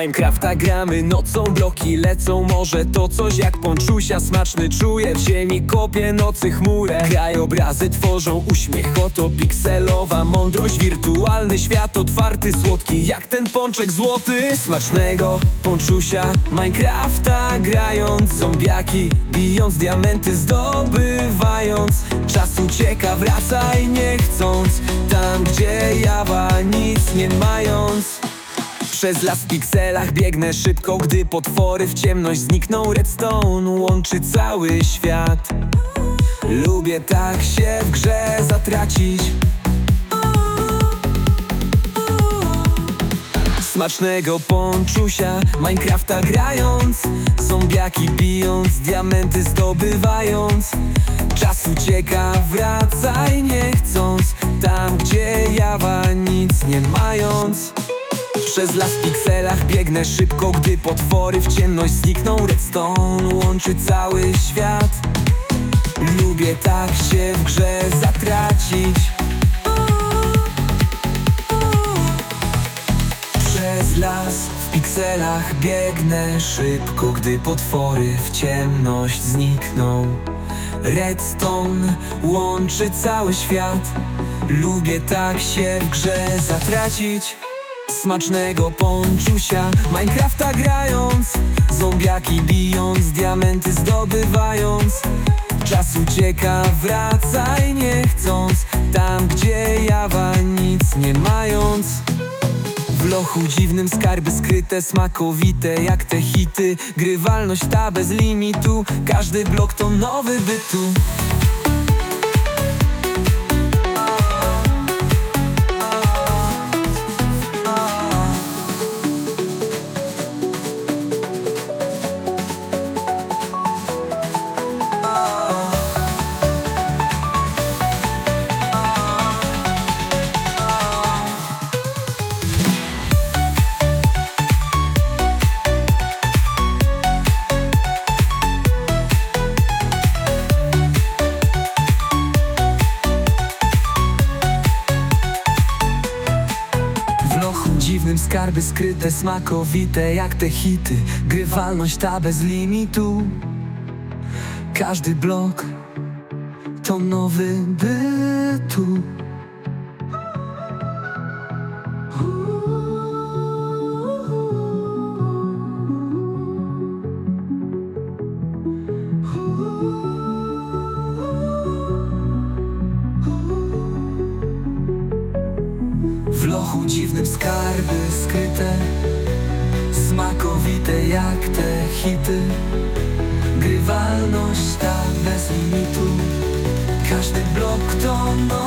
Minecrafta gramy nocą, bloki lecą. Może to coś jak Ponczusia, smaczny czuję. W ziemi kopie nocy chmurę. Krajobrazy tworzą uśmiech, oto pikselowa mądrość. Wirtualny świat otwarty, słodki jak ten pączek złoty. Smacznego Ponczusia, Minecrafta grając. Zombiaki bijąc, diamenty zdobywając. Czas ucieka, wracaj nie chcąc. Tam gdzie jawa, nic nie mając. Przez las w pikselach biegnę szybko, gdy potwory w ciemność znikną. Redstone łączy cały świat. Lubię tak się w grze zatracić. Smacznego Ponczusia, Minecrafta grając. Zombiaki bijąc, diamenty zdobywając. Czas ucieka, wracaj nie chcąc. Tam gdzie jawa, nic nie mając. Przez las w pikselach biegnę szybko, gdy potwory w ciemność znikną. Redstone łączy cały świat. Lubię tak się w grze zatracić. Przez las w pikselach biegnę szybko, gdy potwory w ciemność znikną. Redstone łączy cały świat. Lubię tak się w grze zatracić. Smacznego Ponczusia, Minecrafta grając. Zombiaki bijąc, diamenty zdobywając. Czas ucieka, wracaj nie chcąc. Tam gdzie jawa, nic nie mając. W lochu dziwnym skarby skryte, smakowite jak te hity. Grywalność ta bez limitu, każdy blok to nowy bytu. Dziwnym skarby skryte, smakowite jak te hity. Grywalność ta bez limitu. Każdy blok to nowy bytu. W lochu dziwnym skarby skryte, smakowite jak te hity. Grywalność ta bez limitu. Każdy blok to nowy